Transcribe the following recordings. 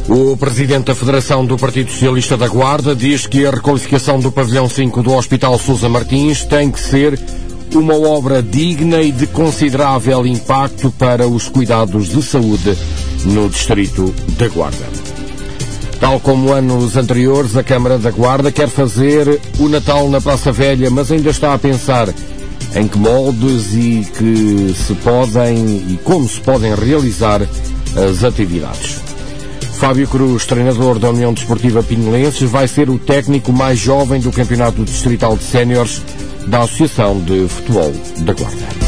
O presidente da Federação do Partido Socialista da Guarda diz que a requalificação do pavilhão 5 do Hospital Sousa Martins tem que ser uma obra digna e de considerável impacto para os cuidados de saúde no distrito da Guarda. Tal como anos anteriores, a Câmara da Guarda quer fazer o Natal na Praça Velha, mas ainda está a pensar em que moldes e como se podem realizar as atividades. Fábio Cruz, treinador da União Desportiva Pinhelenses, vai ser o técnico mais jovem do Campeonato Distrital de Séniores da Associação de Futebol da Guarda.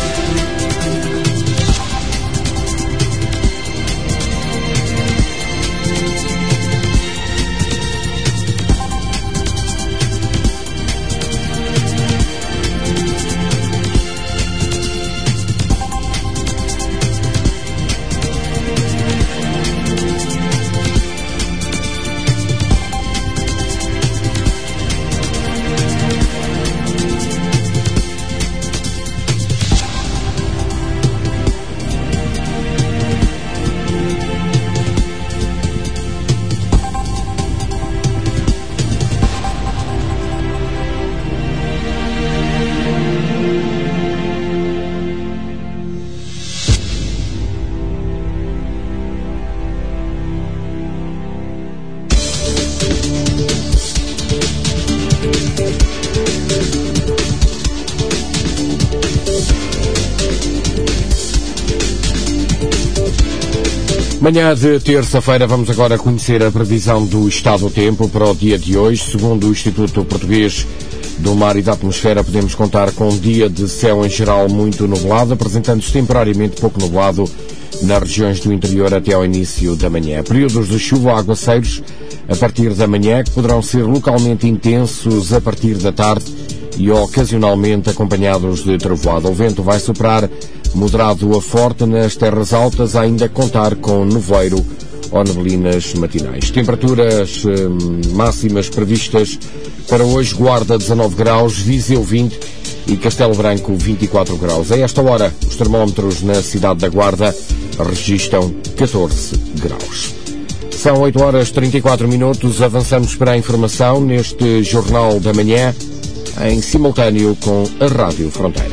Manhã de terça-feira vamos agora conhecer a previsão do estado do tempo para o dia de hoje. Segundo o Instituto Português do Mar e da Atmosfera, podemos contar com um dia de céu em geral muito nublado, apresentando-se temporariamente pouco nublado nas regiões do interior até ao início da manhã. Períodos de chuva ou aguaceiros a partir da manhã, que poderão ser localmente intensos a partir da tarde e ocasionalmente acompanhados de trovoada. O vento vai soprar moderado a forte nas terras altas, a ainda contar com nevoeiro ou neblinas matinais. Temperaturas máximas previstas para hoje: Guarda 19 graus, Viseu 20 e Castelo Branco 24 graus. A esta hora, os termómetros na cidade da Guarda registram 14 graus. São 8 horas 34 minutos, avançamos para a informação neste Jornal da Manhã, em simultâneo com a Rádio Fronteira.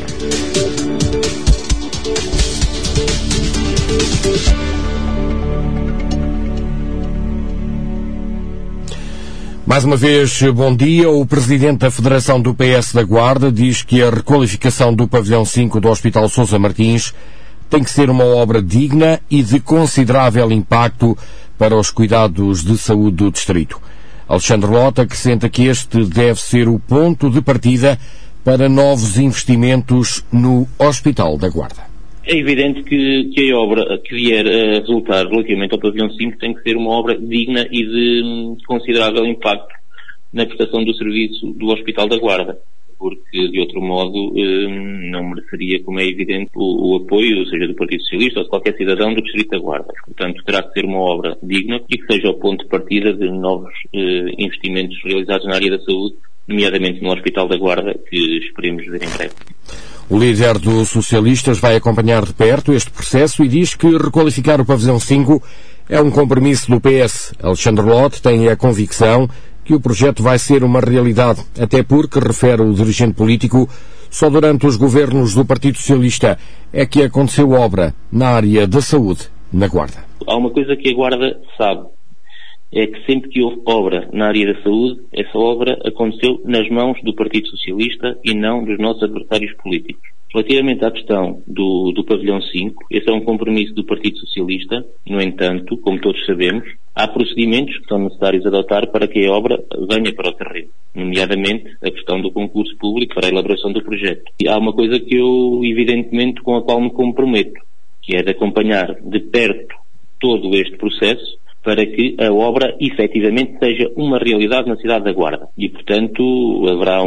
Mais uma vez, bom dia. O presidente da Federação do PS da Guarda diz que a requalificação do pavilhão 5 do Hospital Sousa Martins tem que ser uma obra digna e de considerável impacto para os cuidados de saúde do distrito. Alexandre Lota acrescenta que este deve ser o ponto de partida para novos investimentos no Hospital da Guarda. É evidente que a obra que vier a resultar relativamente ao pavilhão 5 tem que ser uma obra digna e de considerável impacto na prestação do serviço do Hospital da Guarda, porque de outro modo não mereceria, como é evidente, o apoio, seja do Partido Socialista ou de qualquer cidadão do Distrito da Guarda. Portanto, terá que ser uma obra digna e que seja o ponto de partida de novos investimentos realizados na área da saúde, nomeadamente no Hospital da Guarda, que esperemos ver em breve. O líder dos socialistas vai acompanhar de perto este processo e diz que requalificar o pavilhão 5 é um compromisso do PS. Alexandre Lota tem a convicção que o projeto vai ser uma realidade, até porque, refere o dirigente político, só durante os governos do Partido Socialista é que aconteceu obra na área da saúde na Guarda. Há uma coisa que a Guarda sabe, é que sempre que houve obra na área da saúde, essa obra aconteceu nas mãos do Partido Socialista e não dos nossos adversários políticos. Relativamente à questão do pavilhão 5, esse é um compromisso do Partido Socialista. No entanto, como todos sabemos, há procedimentos que são necessários adotar para que a obra venha para o terreno, nomeadamente a questão do concurso público para a elaboração do projeto. E há uma coisa que eu, evidentemente, com a qual me comprometo, que é de acompanhar de perto todo este processo, para que a obra efetivamente seja uma realidade na cidade da Guarda. E, portanto, haverá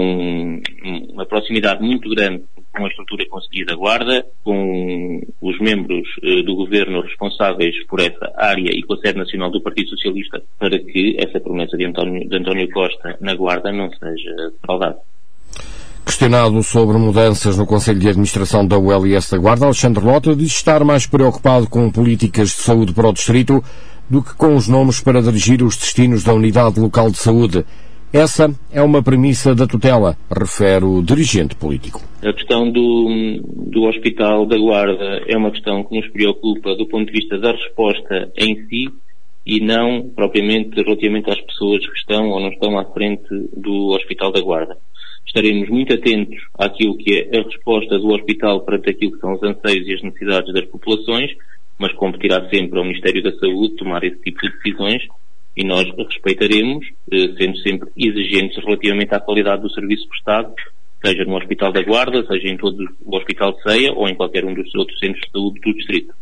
uma proximidade muito grande com a estrutura conseguida da Guarda, com os membros do Governo responsáveis por essa área e com a sede nacional do Partido Socialista, para que essa promessa de António Costa na Guarda não seja defraudada. Questionado sobre mudanças no Conselho de Administração da ULS da Guarda, Alexandre Lota diz estar mais preocupado com políticas de saúde para o distrito do que com os nomes para dirigir os destinos da unidade local de saúde. Essa é uma premissa da tutela, refere o dirigente político. A questão do Hospital da Guarda é uma questão que nos preocupa do ponto de vista da resposta em si e não propriamente relativamente às pessoas que estão ou não estão à frente do Hospital da Guarda. Estaremos muito atentos àquilo que é a resposta do hospital perante aquilo que são os anseios e as necessidades das populações, mas competirá sempre ao Ministério da Saúde tomar esse tipo de decisões e nós respeitaremos, sendo sempre exigentes relativamente à qualidade do serviço prestado, seja no Hospital da Guarda, seja em todo o Hospital de Ceia ou em qualquer um dos outros centros de saúde do distrito.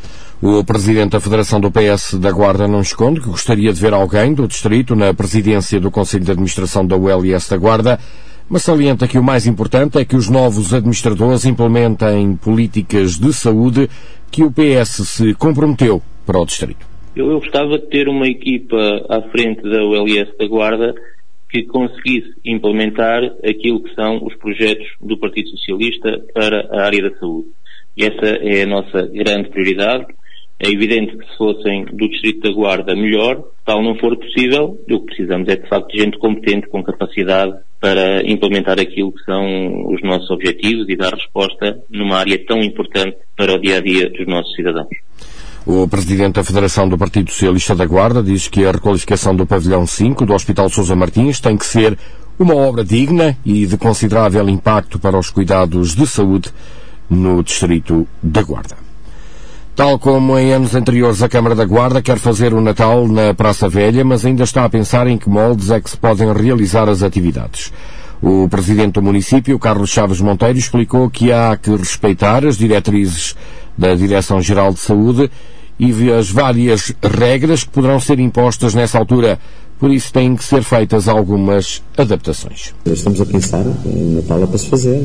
O presidente da Federação do PS da Guarda não esconde que gostaria de ver alguém do distrito na presidência do Conselho de Administração da ULS da Guarda, mas salienta que o mais importante é que os novos administradores implementem políticas de saúde que o PS se comprometeu para o distrito. Eu gostava de ter uma equipa à frente da ULS da Guarda que conseguisse implementar aquilo que são os projetos do Partido Socialista para a área da saúde. E essa é a nossa grande prioridade. É evidente que se fossem do Distrito da Guarda melhor, tal não for possível, o que precisamos é de facto de gente competente, com capacidade para implementar aquilo que são os nossos objetivos e dar resposta numa área tão importante para o dia-a-dia dos nossos cidadãos. O presidente da Federação do Partido Socialista da Guarda diz que a requalificação do pavilhão 5 do Hospital Sousa Martins tem que ser uma obra digna e de considerável impacto para os cuidados de saúde no Distrito da Guarda. Tal como em anos anteriores, a Câmara da Guarda quer fazer o Natal na Praça Velha, mas ainda está a pensar em que moldes é que se podem realizar as atividades. O presidente do município, Carlos Chaves Monteiro, explicou que há que respeitar as diretrizes da Direção-Geral de Saúde e as várias regras que poderão ser impostas nessa altura. Por isso têm que ser feitas algumas adaptações. Estamos a pensar, o Natal é para se fazer,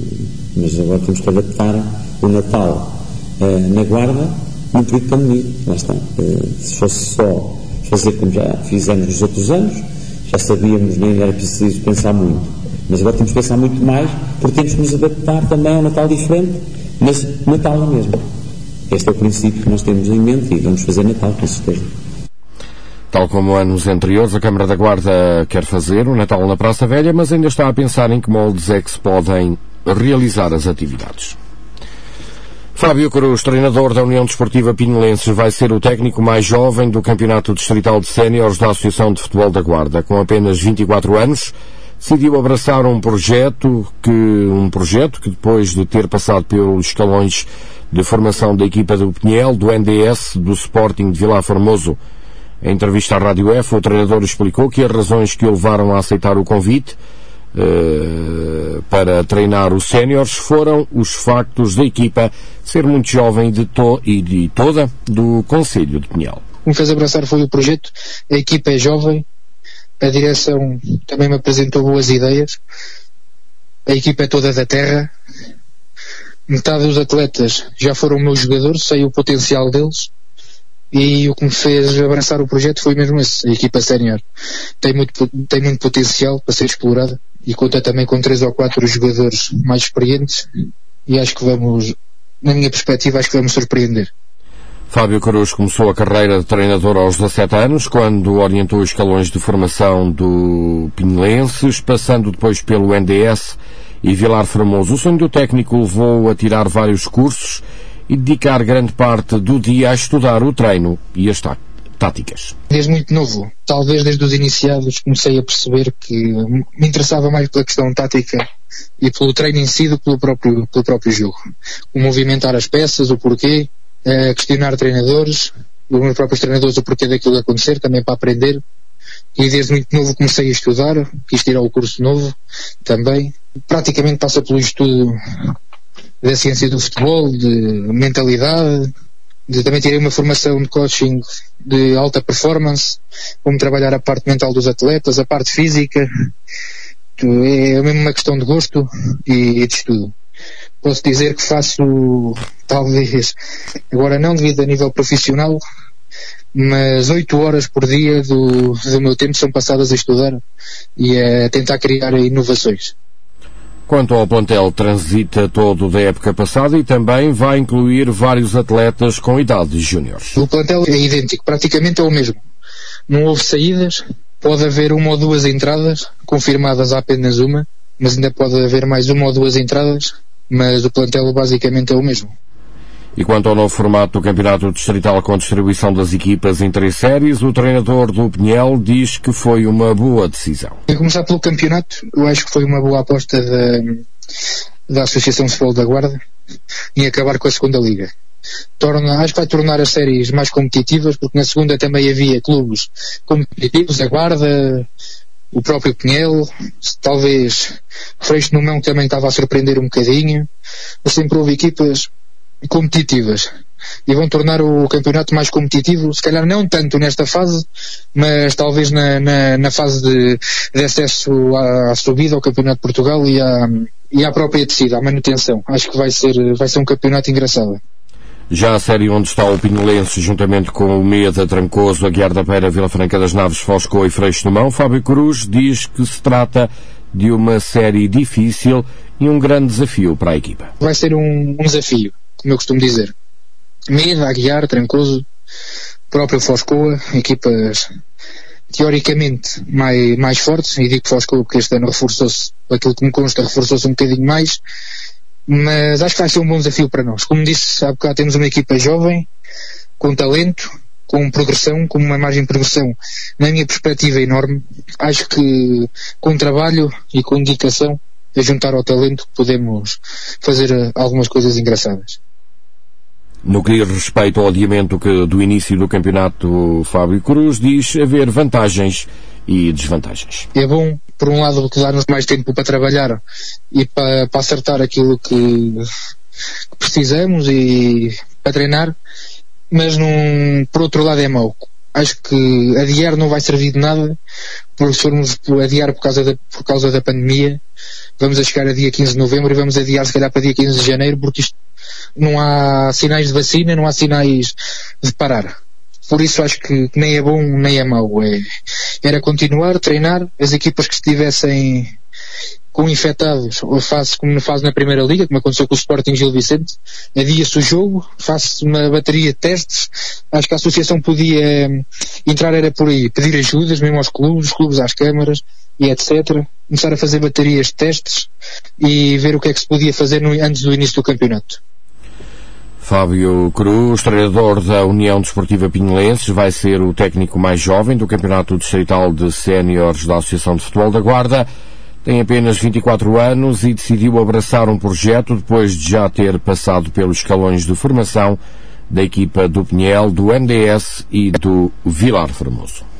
mas agora temos que adaptar o Natal na Guarda no período de pandemia. Lá está. Se fosse só fazer como já fizemos nos outros anos, já sabíamos, nem era preciso pensar muito. Mas agora temos que pensar muito mais, porque temos que nos adaptar também a um Natal diferente, mas Natal é mesmo. Este é o princípio que nós temos em mente e vamos fazer Natal, com certeza. Tal como anos anteriores, a Câmara da Guarda quer fazer o Natal na Praça Velha, mas ainda está a pensar em que moldes é que se podem realizar as atividades. Fábio Cruz, treinador da União Desportiva Pinhelenses, vai ser o técnico mais jovem do Campeonato Distrital de Séniores da Associação de Futebol da Guarda. Com apenas 24 anos, decidiu abraçar um projeto que depois de ter passado pelos escalões de formação da equipa do Pinhel, do NDS, do Sporting de Vilar Formoso. Em entrevista à Rádio F, o treinador explicou que as razões que o levaram a aceitar o convite para treinar os séniores foram os factos da equipa ser muito jovem e de toda do Concelho de Pinhel. O que me fez abraçar foi o projeto. A equipa é jovem, a direção também me apresentou boas ideias, a equipa é toda da terra, metade dos atletas já foram meus jogadores, sei o potencial deles, e o que me fez abraçar o projeto foi mesmo esse. A equipa sénior tem muito potencial para ser explorada e conta também com 3 ou 4 jogadores mais experientes e acho que vamos, na minha perspectiva, acho que vamos surpreender. Fábio Cruz começou a carreira de treinador aos 17 anos, quando orientou os escalões de formação do Pinhelenses, passando depois pelo NDS e Vilar Formoso. O sonho do técnico levou a tirar vários cursos e dedicar grande parte do dia a estudar o treino e as táticas. Desde muito novo, talvez desde os iniciados, comecei a perceber que me interessava mais pela questão tática e pelo treino em si do que pelo próprio jogo. O movimentar as peças, o porquê, questionar treinadores, os meus próprios treinadores, o porquê daquilo acontecer, também para aprender. E desde muito novo comecei a estudar, quis tirar o curso novo também. Praticamente passa pelo estudo da ciência do futebol, de mentalidade, também tirei uma formação de coaching de alta performance, como trabalhar a parte mental dos atletas, a parte física. É mesmo uma questão de gosto e de estudo. Posso dizer que faço, talvez, agora não devido a nível profissional, mas 8 horas por dia do meu tempo são passadas a estudar e a tentar criar inovações. Quanto ao plantel, transita todo da época passada e também vai incluir vários atletas com idade júnior. O plantel é idêntico, praticamente é o mesmo. Não houve saídas, pode haver uma ou duas entradas, confirmadas há apenas uma, mas ainda pode haver mais uma ou duas entradas, mas o plantel basicamente é o mesmo. E quanto ao novo formato do campeonato distrital com distribuição das equipas em 3 séries, o treinador do Pinhel diz que foi uma boa decisão. A começar pelo campeonato, eu acho que foi uma boa aposta da Associação de Futebol da Guarda em acabar com a segunda liga. Acho que vai tornar as séries mais competitivas, porque na segunda também havia clubes competitivos, a Guarda, o próprio Pinhel, talvez Freixo no Mão também estava a surpreender um bocadinho, mas sempre houve equipas competitivas e vão tornar o campeonato mais competitivo, se calhar não tanto nesta fase, mas talvez na fase de acesso à subida ao Campeonato de Portugal e à própria descida, à manutenção. Acho que vai ser um campeonato engraçado. Já a série onde está o Pinhelense, juntamente com o Meda, Trancoso, Aguiar da Beira, Vila Franca das Naves, Foscoa e Freixo do Mão, Fábio Cruz diz que se trata de uma série difícil e um grande desafio para a equipa. Vai ser um desafio, como eu costumo dizer. Meda, Aguiar, Trancoso, próprio Foscoa, equipas teoricamente mais fortes, e digo Foscoa porque este ano reforçou-se, aquilo que me consta, reforçou-se um bocadinho mais, mas acho que vai ser um bom desafio para nós. Como disse há bocado, temos uma equipa jovem, com talento, com progressão, com uma margem de progressão, na minha perspectiva, enorme. Acho que com trabalho e com dedicação a juntar ao talento podemos fazer algumas coisas engraçadas. No que diz respeito ao adiamento do início do campeonato, Fábio Cruz diz haver vantagens e desvantagens. É bom, por um lado, que dá-nos mais tempo para trabalhar e para acertar aquilo que precisamos e para treinar, mas por outro lado é mau. Acho que adiar não vai servir de nada, porque se formos adiar por causa da pandemia, vamos a chegar a dia 15 de novembro e vamos adiar se calhar para dia 15 de janeiro, porque isto não há sinais de vacina, não há sinais de parar. Por isso acho que nem é bom nem é mau. Era continuar, treinar, as equipas que estivessem com infectados, como faz na Primeira Liga, como aconteceu com o Sporting Gil Vicente, adia-se o jogo, faz-se uma bateria de testes. Acho que a associação podia entrar, era por aí, pedir ajudas mesmo aos clubes, os clubes às câmaras e etc. Começar a fazer baterias de testes e ver o que é que se podia fazer antes do início do campeonato. Fábio Cruz, treinador da União Desportiva Pinhelenses, vai ser o técnico mais jovem do Campeonato Distrital de Séniores da Associação de Futebol da Guarda. Tem apenas 24 anos e decidiu abraçar um projeto depois de já ter passado pelos escalões de formação da equipa do Pinhel, do MDS e do Vilar Formoso.